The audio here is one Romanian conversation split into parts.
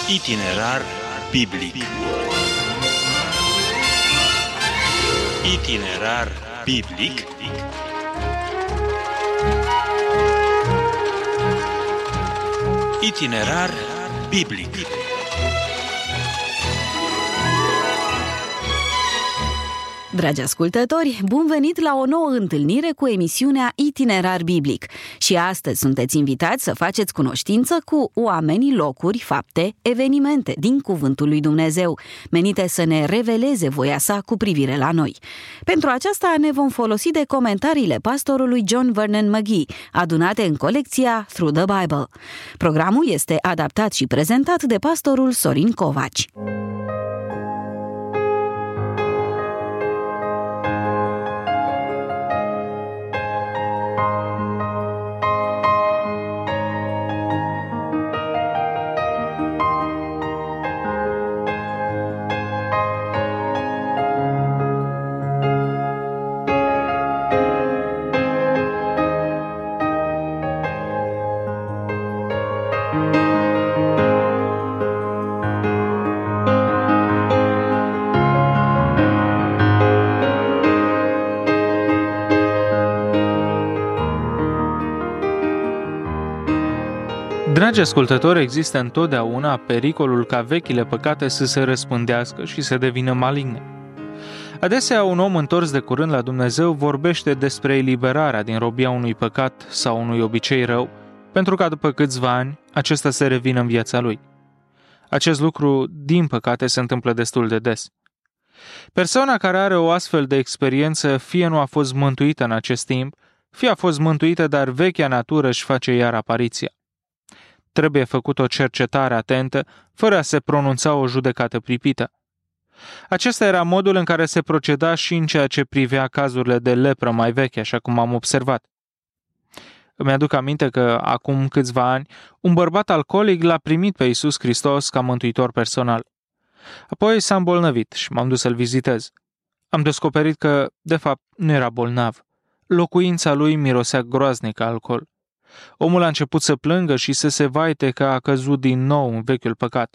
Itinerar biblic. Itinerar biblic. Itinerar biblic. Dragi ascultători, bun venit la o nouă întâlnire cu emisiunea Itinerar Biblic. Și astăzi sunteți invitați să faceți cunoștință cu oamenii, locuri, fapte, evenimente din Cuvântul lui Dumnezeu, menite să ne reveleze voia sa cu privire la noi. Pentru aceasta ne vom folosi de comentariile pastorului John Vernon McGee, adunate în colecția Through the Bible. Programul este adaptat și prezentat de pastorul Sorin Covaci. Dragi ascultători, există întotdeauna pericolul ca vechile păcate să se răspândească și să devină maligne. Adesea, un om întors de curând la Dumnezeu vorbește despre eliberarea din robia unui păcat sau unui obicei rău, pentru ca după câțiva ani acesta să revină în viața lui. Acest lucru, din păcate, se întâmplă destul de des. Persoana care are o astfel de experiență fie nu a fost mântuită în acest timp, fie a fost mântuită, dar vechea natură își face iar apariția. Trebuie făcut o cercetare atentă, fără a se pronunța o judecată pripită. Acesta era modul în care se proceda și în ceea ce privea cazurile de lepră mai vechi, așa cum am observat. Îmi aduc aminte că, acum câțiva ani, un bărbat alcoolic l-a primit pe Iisus Hristos ca mântuitor personal. Apoi s-a îmbolnăvit și m-am dus să-l vizitez. Am descoperit că, de fapt, nu era bolnav. Locuința lui mirosea groaznic ca alcool. Omul a început să plângă și să se vaite că a căzut din nou în vechiul păcat.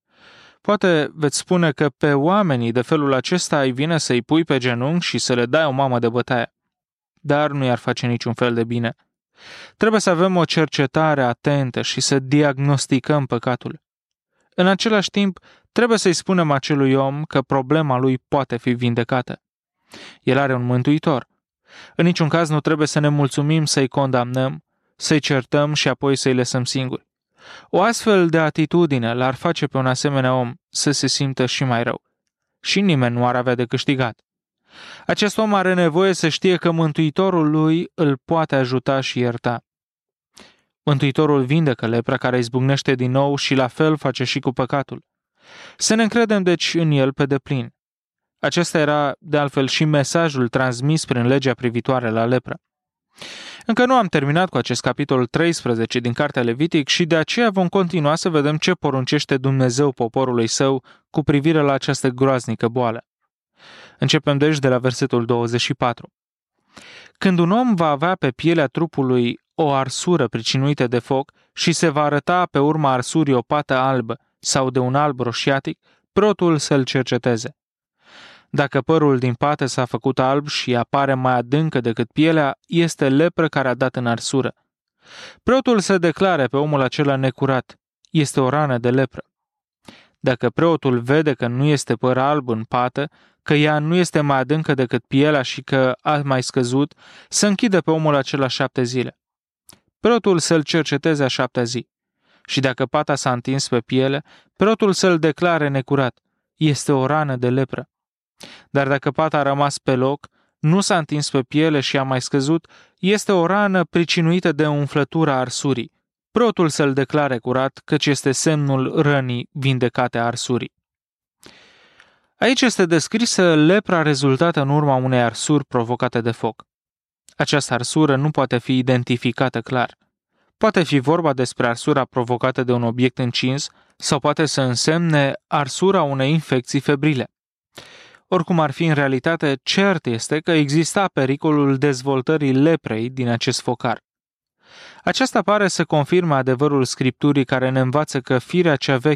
Poate veți spune că pe oamenii de felul acesta îi vine să-i pui pe genunchi și să le dai o mamă de bătaie. Dar nu i-ar face niciun fel de bine. Trebuie să avem o cercetare atentă și să diagnosticăm păcatul. În același timp, trebuie să-i spunem acelui om că problema lui poate fi vindecată. El are un mântuitor. În niciun caz nu trebuie să ne mulțumim să-i condamnăm, să-i certăm și apoi să-i lăsăm singuri. O astfel de atitudine l-ar face pe un asemenea om să se simtă și mai rău. Și nimeni nu ar avea de câștigat. Acest om are nevoie să știe că Mântuitorul lui îl poate ajuta și ierta. Mântuitorul vindecă lepra care izbucnește din nou și la fel face și cu păcatul. Să ne încredem deci în el pe deplin. Acesta era, de altfel, și mesajul transmis prin legea privitoare la lepră. Încă nu am terminat cu acest capitol 13 din Cartea Levitic și de aceea vom continua să vedem ce poruncește Dumnezeu poporului său cu privire la această groaznică boală. Începem deci de la versetul 24. Când un om va avea pe pielea trupului o arsură pricinuită de foc și se va arăta pe urma arsurii o pată albă sau de un alb roșiatic, preotul să-l cerceteze. Dacă părul din pată s-a făcut alb și apare mai adâncă decât pielea, este lepră care a dat în arsură. Preotul să declare pe omul acela necurat. Este o rană de lepră. Dacă preotul vede că nu este păr alb în pată, că ea nu este mai adâncă decât pielea și că a mai scăzut, să închidă pe omul acela 7 zile. Preotul să-l cerceteze a 7-a zi. Și dacă pata s-a întins pe piele, preotul să-l declare necurat. Este o rană de lepră. Dar dacă pata a rămas pe loc, nu s-a întins pe piele și a mai scăzut, este o rană pricinuită de umflătura arsurii. Preotul să-l declare curat, căci este semnul rănii vindecate a arsurii. Aici este descrisă lepra rezultată în urma unei arsuri provocate de foc. Această arsură nu poate fi identificată clar. Poate fi vorba despre arsura provocată de un obiect încins sau poate să însemne arsura unei infecții febrile. Oricum ar fi în realitate, cert este că exista pericolul dezvoltării leprei din acest focar. Aceasta pare să confirme adevărul Scripturii care ne învață că firea cea veche,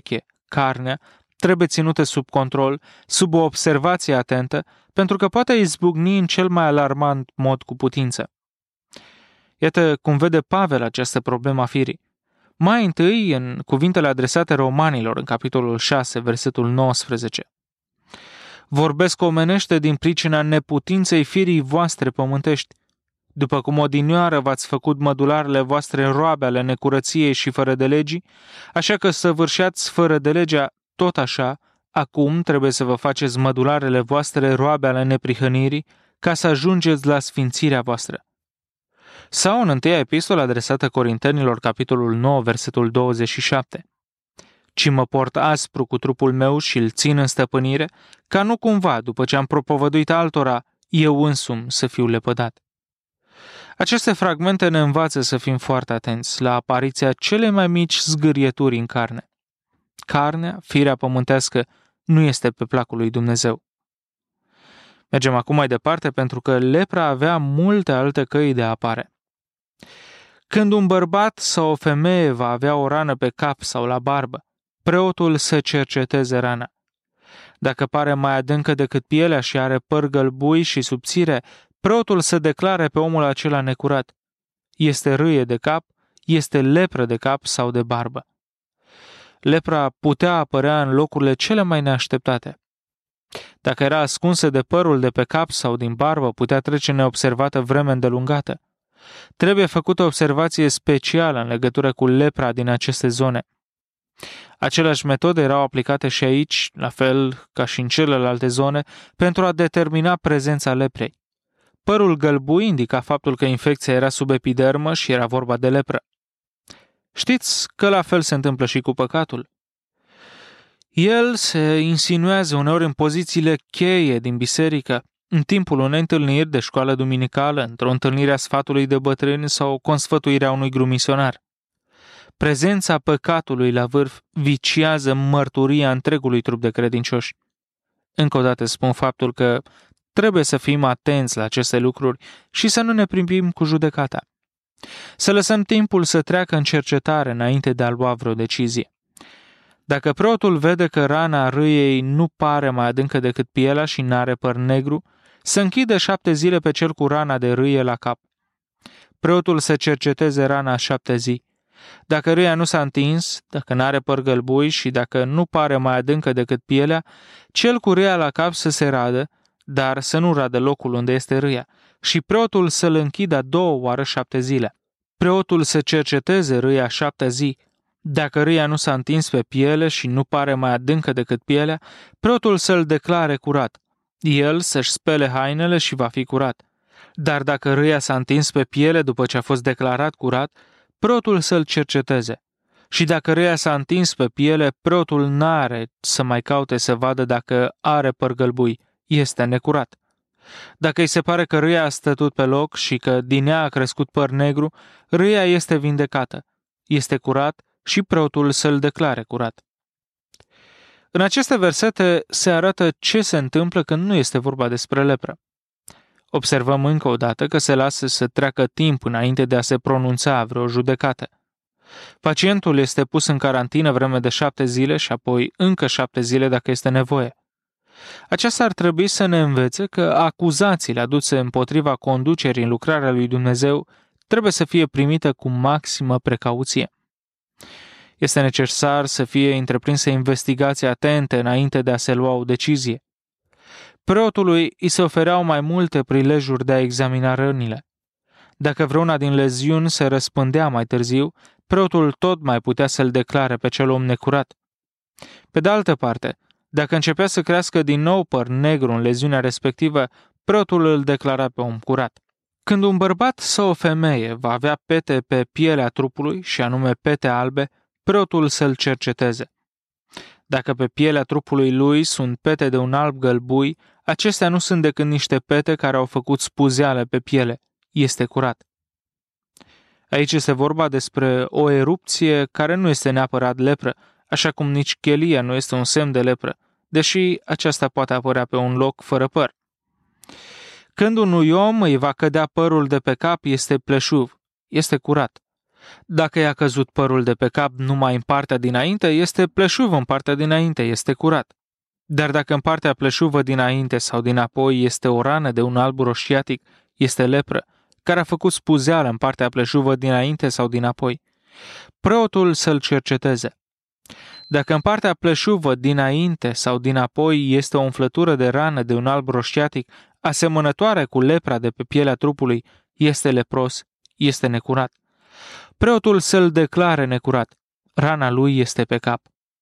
carnea, trebuie ținută sub control, sub o observație atentă, pentru că poate izbucni în cel mai alarmant mod cu putință. Iată cum vede Pavel această problemă a firii. Mai întâi, în cuvintele adresate romanilor, în capitolul 6, versetul 19. Vorbesc omenește din pricina neputinței firii voastre pământești. După cum odinioară v-ați făcut mădularele voastre roabe ale necurăției și fără de legii, așa că săvârșeați fără de legea, tot așa, acum trebuie să vă faceți mădularele voastre roabe ale neprihănirii, ca să ajungeți la sfințirea voastră. Sau în întâia epistolă adresată Corintenilor, capitolul 9, versetul 27. Ci mă port aspru cu trupul meu și îl țin în stăpânire, ca nu cumva, după ce am propovăduit altora, eu însumi să fiu lepădat. Aceste fragmente ne învață să fim foarte atenți la apariția celei mai mici zgârieturi în carne. Carnea, firea pământească, nu este pe placul lui Dumnezeu. Mergem acum mai departe pentru că lepra avea multe alte căi de a apare. Când un bărbat sau o femeie va avea o rană pe cap sau la barbă, preotul să cerceteze rana. Dacă pare mai adâncă decât pielea și are păr gălbui și subțire, preotul să declare pe omul acela necurat. Este râie de cap, este lepră de cap sau de barbă. Lepra putea apărea în locurile cele mai neașteptate. Dacă era ascunsă de părul de pe cap sau din barbă, putea trece neobservată vreme îndelungată. Trebuie făcută observație specială în legătură cu lepra din aceste zone. Aceleași metode erau aplicate și aici, la fel ca și în celelalte zone, pentru a determina prezența leprei. Părul gălbui indica faptul că infecția era sub epidermă și era vorba de lepră. Știți că la fel se întâmplă și cu păcatul. El se insinuează uneori în pozițiile cheie din biserică, în timpul unei întâlniri de școală duminicală, într-o întâlnire a sfatului de bătrâni sau consfătuirea unui grumisionar. Prezența păcatului la vârf viciază mărturia întregului trup de credincioși. Încă o dată spun faptul că trebuie să fim atenți la aceste lucruri și să nu ne pripim cu judecata. Să lăsăm timpul să treacă în cercetare înainte de a lua vreo decizie. Dacă preotul vede că rana râiei nu pare mai adâncă decât pielea și n-are păr negru, să închidă 7 zile pe cel cu rana de râie la cap. Preotul să cerceteze rana 7 zi. Dacă râia nu s-a întins, dacă n-are păr gălbui și dacă nu pare mai adâncă decât pielea, cel cu râia la cap să se radă, dar să nu radă locul unde este râia, și preotul să-l închidă a 2 oară 7 zile. Preotul să cerceteze râia 7 zi. Dacă râia nu s-a întins pe piele și nu pare mai adâncă decât pielea, preotul să-l declare curat. El să-și spele hainele și va fi curat. Dar dacă râia s-a întins pe piele după ce a fost declarat curat, preotul să-l cerceteze. Și dacă râia s-a întins pe piele, preotul n-are să mai caute să vadă dacă are păr gălbui. Este necurat. Dacă îi se pare că râia a stătut pe loc și că din ea a crescut păr negru, râia este vindecată. Este curat și preotul să-l declare curat. În aceste versete se arată ce se întâmplă când nu este vorba despre lepră. Observăm încă o dată că se lasă să treacă timp înainte de a se pronunța vreo judecată. Pacientul este pus în carantină vreme de 7 zile și apoi încă 7 zile dacă este nevoie. Aceasta ar trebui să ne învețe că acuzațiile aduse împotriva conducerii în lucrarea lui Dumnezeu trebuie să fie primite cu maximă precauție. Este necesar să fie întreprinsă investigații atente înainte de a se lua o decizie. Preotului îi se ofereau mai multe prilejuri de a examina rănile. Dacă vreuna din leziuni se răspândea mai târziu, preotul tot mai putea să-l declare pe cel om necurat. Pe de altă parte, dacă începea să crească din nou păr negru în leziunea respectivă, preotul îl declara pe om curat. Când un bărbat sau o femeie va avea pete pe pielea trupului, și anume pete albe, preotul să-l cerceteze. Dacă pe pielea trupului lui sunt pete de un alb gălbui, acestea nu sunt decât niște pete care au făcut spuzeale pe piele. Este curat. Aici este vorba despre o erupție care nu este neapărat lepră, așa cum nici chelia nu este un semn de lepră, deși aceasta poate apărea pe un loc fără păr. Când unui om îi va cădea părul de pe cap, este pleșuv, este curat. Dacă i-a căzut părul de pe cap numai în partea dinainte, este pleșuv în partea dinainte, este curat. Dar dacă în partea pleșuvă dinainte sau dinapoi este o rană de un alb roșiatic, este lepră, care a făcut spuzeală în partea pleșuvă dinainte sau dinapoi. Preotul să-l cerceteze. Dacă în partea pleșuvă dinainte sau dinapoi este o umflătură de rană de un alb roșiatic, asemănătoare cu lepra de pe pielea trupului, este lepros, este necurat. Preotul să-l declare necurat. Rana lui este pe cap.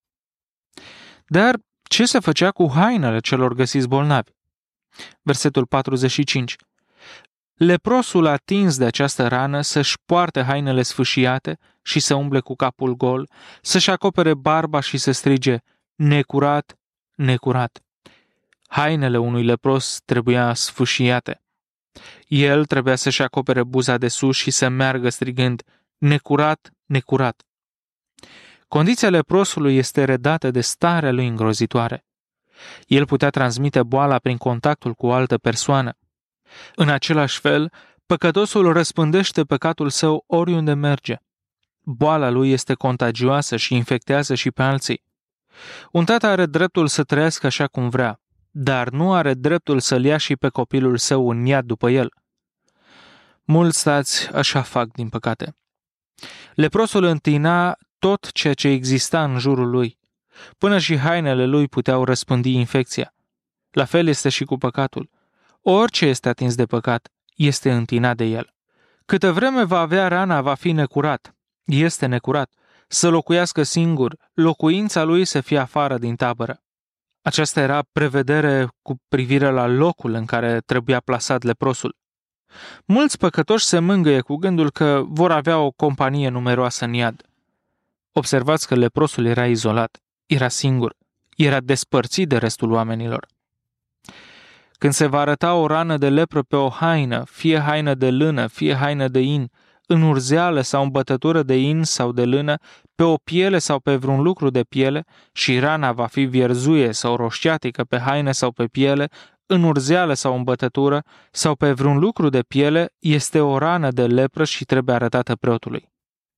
Dar ce se făcea cu hainele celor găsiți bolnavi? Versetul 45. Leprosul atins de această rană să-și poarte hainele sfâșiate și să umble cu capul gol, să-și acopere barba și să strige, necurat, necurat. Hainele unui lepros trebuia sfâșiate. El trebuia să-și acopere buza de sus și să meargă strigând, necurat, necurat. Condiția leprosului este redată de starea lui îngrozitoare. El putea transmite boala prin contactul cu o altă persoană. În același fel, păcătosul răspândește păcatul său oriunde merge. Boala lui este contagioasă și infectează și pe alții. Un tată are dreptul să trăiască așa cum vrea, dar nu are dreptul să-l ia și pe copilul său în iad după el. Mulți tați așa fac, din păcate. Leprosul întina tot ceea ce exista în jurul lui. Până și hainele lui puteau răspândi infecția. La fel este și cu păcatul. Orice este atins de păcat este întinat de el. Câtă vreme va avea rana, va fi necurat. Este necurat. Să locuiască singur, locuința lui să fie afară din tabără. Aceasta era prevedere cu privire la locul în care trebuia plasat leprosul. Mulți păcătoși se mângâie cu gândul că vor avea o companie numeroasă în iad. Observați că leprosul era izolat, era singur, era despărțit de restul oamenilor. Când se va arăta o rană de lepră pe o haină, fie haină de lână, fie haină de in, în urzeală sau în bătătură de in sau de lână, pe o piele sau pe vreun lucru de piele, și rana va fi vierzuie sau roșiatică pe haină sau pe piele, în urzeală sau în bătătură, sau pe vreun lucru de piele, este o rană de lepră și trebuie arătată preotului.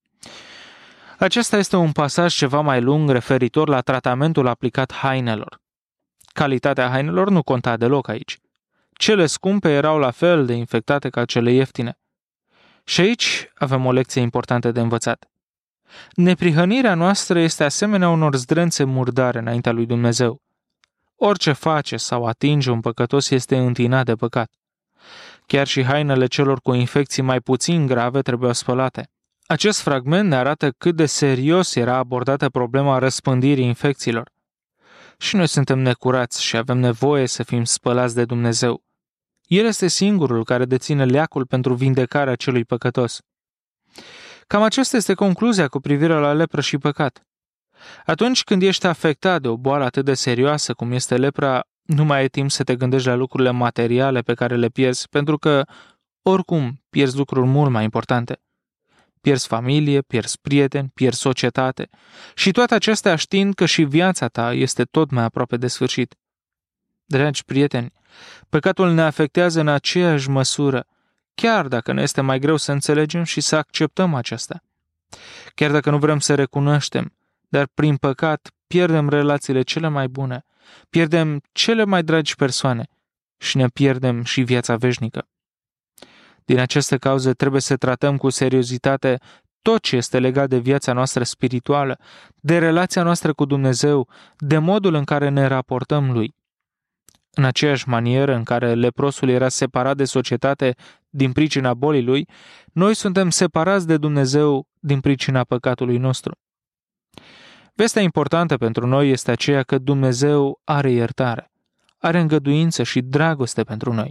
Acesta este un pasaj ceva mai lung referitor la tratamentul aplicat hainelor. Calitatea hainelor nu conta deloc aici. Cele scumpe erau la fel de infectate ca cele ieftine. Și aici avem o lecție importantă de învățat. Neprihănirea noastră este asemenea unor zdrențe murdare înaintea lui Dumnezeu. Orice face sau atinge un păcătos este întinat de păcat. Chiar și hainele celor cu infecții mai puțin grave trebuiau spălate. Acest fragment ne arată cât de serios era abordată problema răspândirii infecțiilor. Și noi suntem necurați și avem nevoie să fim spălați de Dumnezeu. El este singurul care deține leacul pentru vindecarea celui păcătos. Cam aceasta este concluzia cu privire la lepră și păcat. Atunci când ești afectat de o boală atât de serioasă cum este lepra, nu mai ai timp să te gândești la lucrurile materiale pe care le pierzi, pentru că, oricum, pierzi lucruri mult mai importante. Pierzi familie, pierzi prieteni, pierzi societate și toate acestea știind că și viața ta este tot mai aproape de sfârșit. Dragi prieteni, păcatul ne afectează în aceeași măsură, chiar dacă ne este mai greu să înțelegem și să acceptăm aceasta. Chiar dacă nu vrem să recunoaștem, dar prin păcat pierdem relațiile cele mai bune, pierdem cele mai dragi persoane și ne pierdem și viața veșnică. Din această cauză trebuie să tratăm cu seriozitate tot ce este legat de viața noastră spirituală, de relația noastră cu Dumnezeu, de modul în care ne raportăm Lui. În aceeași manieră în care leprosul era separat de societate din pricina bolii lui, noi suntem separați de Dumnezeu din pricina păcatului nostru. Vestea importantă pentru noi este aceea că Dumnezeu are iertare, are îngăduință și dragoste pentru noi.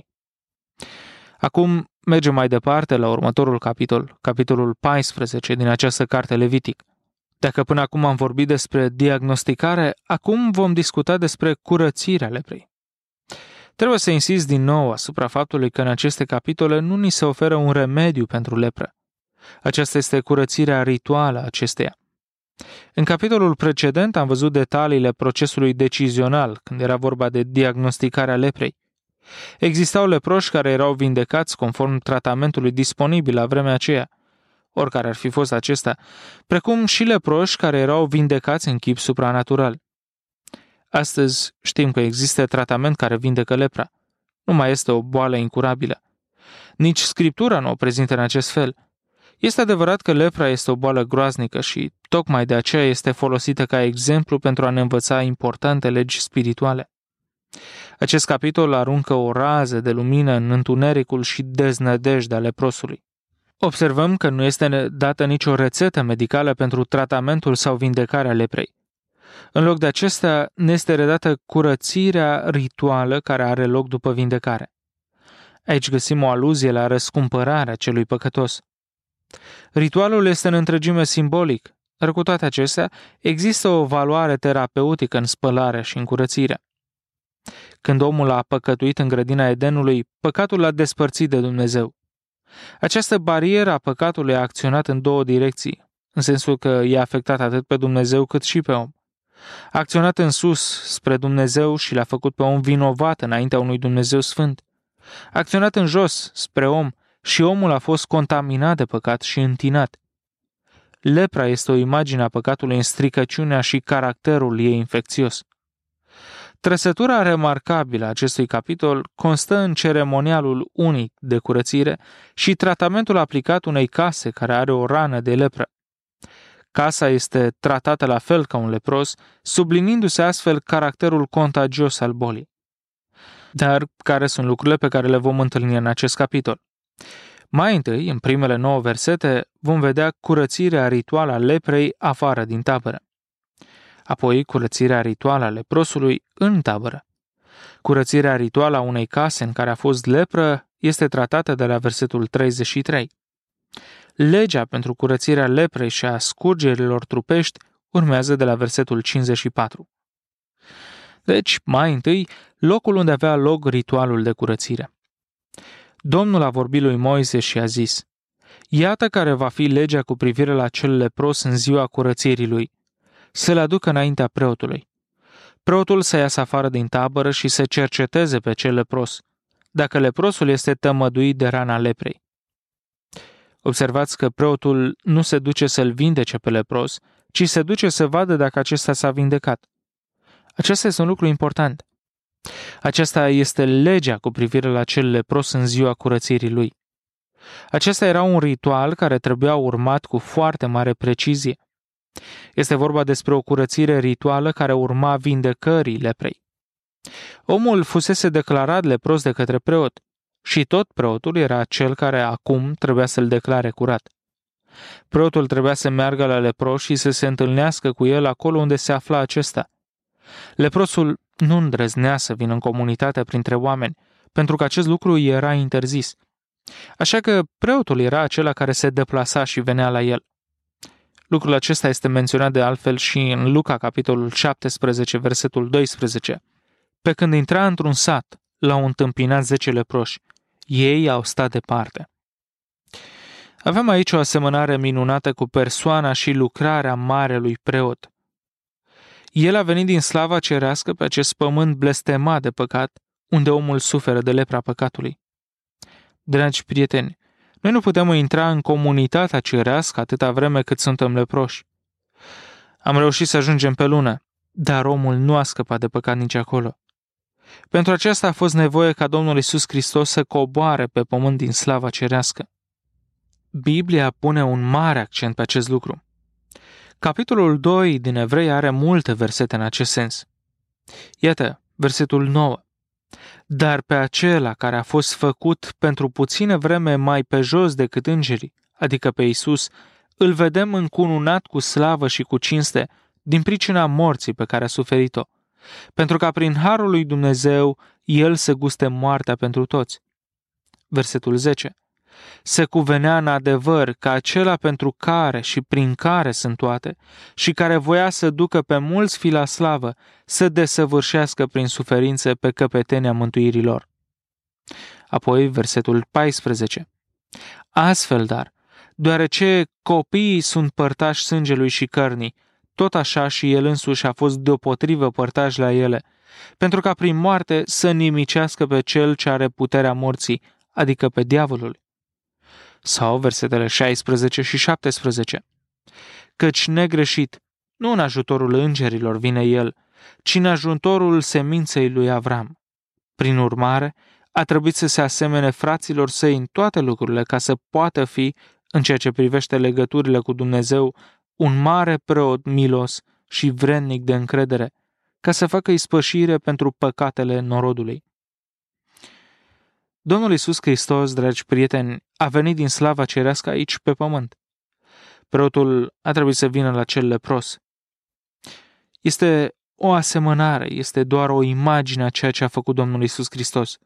Acum mergem mai departe la următorul capitol, capitolul 14 din această carte Levitic. Dacă până acum am vorbit despre diagnosticare, acum vom discuta despre curățirea leprei. Trebuie să insist din nou asupra faptului că în aceste capitole nu ni se oferă un remediu pentru lepră. Aceasta este curățirea rituală a acesteia. În capitolul precedent am văzut detaliile procesului decizional când era vorba de diagnosticarea leprei. Existau leproși care erau vindecați conform tratamentului disponibil la vremea aceea. oricare ar fi fost acesta, precum și leproși care erau vindecați în chip supranatural. Astăzi știm că există tratament care vindecă lepra. Nu mai este o boală incurabilă. Nici Scriptura nu o prezintă în acest fel. Este adevărat că lepra este o boală groaznică și tocmai de aceea este folosită ca exemplu pentru a ne învăța importante legi spirituale. Acest capitol aruncă o rază de lumină în întunericul și deznădejdea leprosului. Observăm că nu este dată nicio rețetă medicală pentru tratamentul sau vindecarea leprei. În loc de acesta, ne este redată curățirea rituală care are loc după vindecare. Aici găsim o aluzie la răscumpărarea celui păcătos. Ritualul este în întregime simbolic, dar cu toate acestea există o valoare terapeutică în spălarea și în curățire. Când omul a păcătuit în grădina Edenului, păcatul l-a despărțit de Dumnezeu. Această barieră a păcatului a acționat în două direcții, în sensul că i-a afectat atât pe Dumnezeu cât și pe om. A acționat în sus, spre Dumnezeu, și l-a făcut pe om vinovat înaintea unui Dumnezeu sfânt. A acționat în jos, spre om, și omul a fost contaminat de păcat și întinat. Lepra este o imagine a păcatului în stricăciunea și caracterul ei infecțios. Trăsătura remarcabilă a acestui capitol constă în ceremonialul unic de curățire și tratamentul aplicat unei case care are o rană de lepră. Casa este tratată la fel ca un lepros, sublinindu-se astfel caracterul contagios al bolii. Dar care sunt lucrurile pe care le vom întâlni în acest capitol? Mai întâi, în primele 9 versete, vom vedea curățirea rituală a leprei afară din tabără. Apoi, curățirea rituală a leprosului în tabără. Curățirea rituală a unei case în care a fost lepră este tratată de la versetul 33. Legea pentru curățirea leprei și a scurgerilor trupești urmează de la versetul 54. Deci, mai întâi, locul unde avea loc ritualul de curățire. Domnul a vorbit lui Moise și a zis: Iată care va fi legea cu privire la cel lepros în ziua curățirii lui. Să-l aducă înaintea preotului. Preotul să iasă afară din tabără și să cerceteze pe cel lepros, dacă leprosul este tămăduit de rana leprei. Observați că preotul nu se duce să-l vindece pe lepros, ci se duce să vadă dacă acesta s-a vindecat. Acesta este un lucru important. Aceasta este legea cu privire la cel lepros în ziua curățirii lui. Acesta era un ritual care trebuia urmat cu foarte mare precizie. Este vorba despre o curățire rituală care urma vindecării leprei. Omul fusese declarat lepros de către preot și tot preotul era cel care acum trebuia să-l declare curat. Preotul trebuia să meargă la lepros și să se întâlnească cu el acolo unde se afla acesta. Leprosul nu îndrăznea să vină în comunitate printre oameni, pentru că acest lucru era interzis. Așa că preotul era acela care se deplasa și venea la el. Lucrul acesta este menționat de altfel și în Luca, capitolul 17, versetul 12. Pe când intra într-un sat, l-au întâmpinat 10 leproși. Ei au stat departe. Avem aici o asemănare minunată cu persoana și lucrarea marelui preot. El a venit din slava cerească pe acest pământ blestemat de păcat, unde omul suferă de lepra păcatului. Dragi prieteni, noi nu putem intra în comunitatea cerească atâta vreme cât suntem leproși. Am reușit să ajungem pe lună, dar omul nu a scăpat de păcat nici acolo. Pentru aceasta a fost nevoie ca Domnul Iisus Hristos să coboare pe pământ din slava cerească. Biblia pune un mare accent pe acest lucru. Capitolul 2 din Evrei are multe versete în acest sens. Iată, versetul 9. Dar pe acela care a fost făcut pentru puțină vreme mai pe jos decât îngerii, adică pe Iisus, îl vedem încununat cu slavă și cu cinste din pricina morții pe care a suferit-o, pentru ca prin harul lui Dumnezeu el să guste moartea pentru toți. Versetul 10. Se cuvenea în adevăr că acela pentru care și prin care sunt toate și care voia să ducă pe mulți fii la slavă, să desăvârșească prin suferințe pe căpetenia mântuirii lor. Apoi versetul 14. Astfel, dar, deoarece copiii sunt părtași sângelui și cărnii, tot așa și el însuși a fost deopotrivă părtaș la ele, pentru ca prin moarte să nimicească pe cel ce are puterea morții, adică pe diavolul. Sau versetele 16 și 17. Căci negreșit, nu în ajutorul îngerilor vine el, ci în ajutorul seminței lui Avram. Prin urmare, a trebuit să se asemene fraților săi în toate lucrurile ca să poată fi, în ceea ce privește legăturile cu Dumnezeu, un mare preot milos și vrednic de încredere, ca să facă ispășire pentru păcatele norodului. Domnul Iisus Hristos, dragi prieteni, a venit din slava cerească aici pe pământ. Preotul a trebuit să vină la cel lepros. Este o asemănare, este doar o imagine a ceea ce a făcut Domnul Iisus Hristos.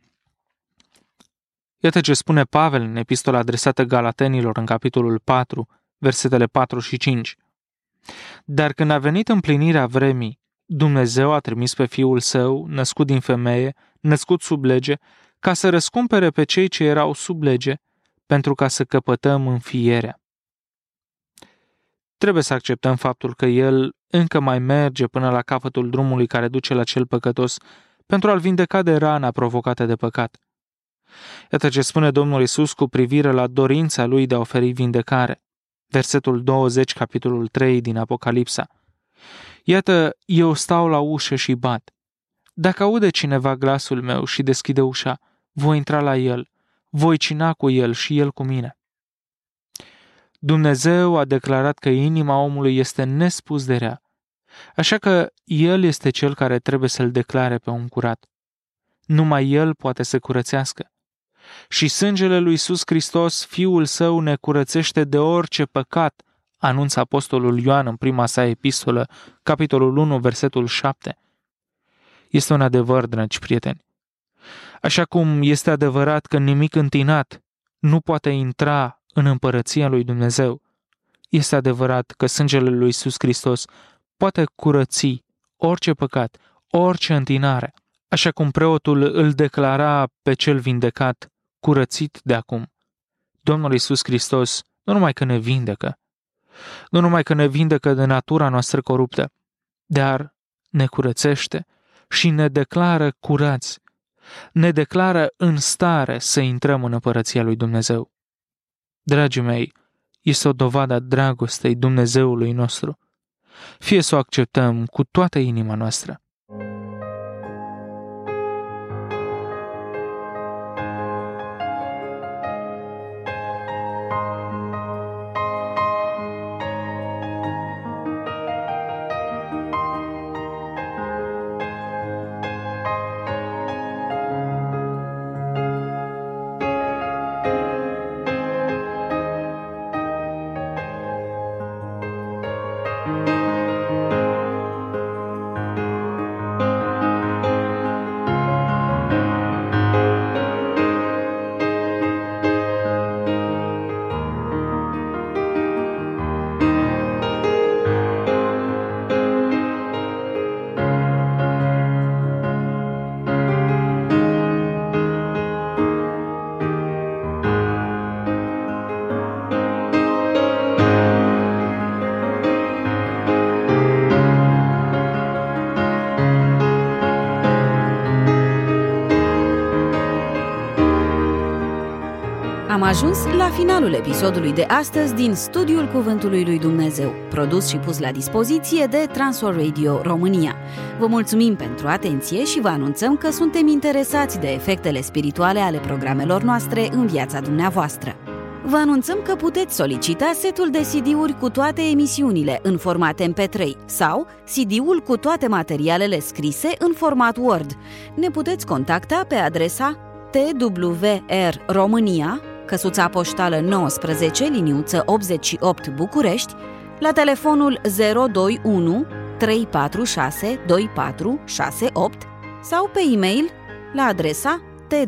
Iată ce spune Pavel în epistola adresată Galatenilor în capitolul 4, versetele 4 și 5. Dar când a venit împlinirea vremii, Dumnezeu a trimis pe Fiul Său, născut din femeie, născut sub lege, ca să răscumpere pe cei ce erau sub lege, pentru ca să căpătăm înfierea. Trebuie să acceptăm faptul că El încă mai merge până la capătul drumului care duce la cel păcătos pentru a-l vindeca de rana provocată de păcat. Iată ce spune Domnul Iisus cu privire la dorința Lui de a oferi vindecare. Versetul 20, capitolul 3 din Apocalipsa. Iată, eu stau la ușă și bat. Dacă aude cineva glasul meu și deschide ușa, voi intra la el, voi cina cu el și el cu mine. Dumnezeu a declarat că inima omului este nespus de rea, așa că El este Cel care trebuie să-l declare pe om curat. Numai El poate să curățească. Și sângele lui Iisus Hristos, Fiul Său, ne curățește de orice păcat, anunță apostolul Ioan în prima sa epistolă, capitolul 1, versetul 7. Este un adevăr, dragi prieteni. Așa cum este adevărat că nimic întinat nu poate intra în împărăția lui Dumnezeu, este adevărat că sângele lui Iisus Hristos poate curăți orice păcat, orice întinare, așa cum preotul îl declara pe cel vindecat curățit de acum. Domnul Iisus Hristos nu numai că ne vindecă, nu numai că ne vindecă de natura noastră coruptă, dar ne curățește și ne declară curați, ne declară în stare să intrăm în împărăția lui Dumnezeu. Dragii mei, este o dovadă a dragostei Dumnezeului nostru. Fie să o acceptăm cu toată inima noastră. Am ajuns la finalul episodului de astăzi din Studiul Cuvântului lui Dumnezeu, produs și pus la dispoziție de Transworld Radio România. Vă mulțumim pentru atenție și vă anunțăm că suntem interesați de efectele spirituale ale programelor noastre în viața dumneavoastră. Vă anunțăm că puteți solicita setul de CD-uri cu toate emisiunile în format MP3 sau CD-ul cu toate materialele scrise în format Word. Ne puteți contacta pe adresa TWR România, căsuța poștală 19, liniuță 88 București, la telefonul 021 346 2468 sau pe e-mail la adresa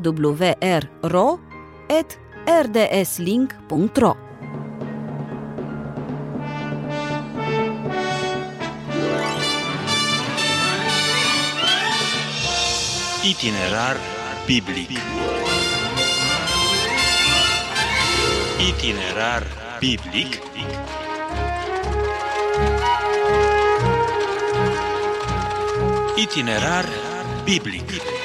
twrro@rdslink.ro. Itinerar biblic. Itinerar biblic. Itinerar biblic.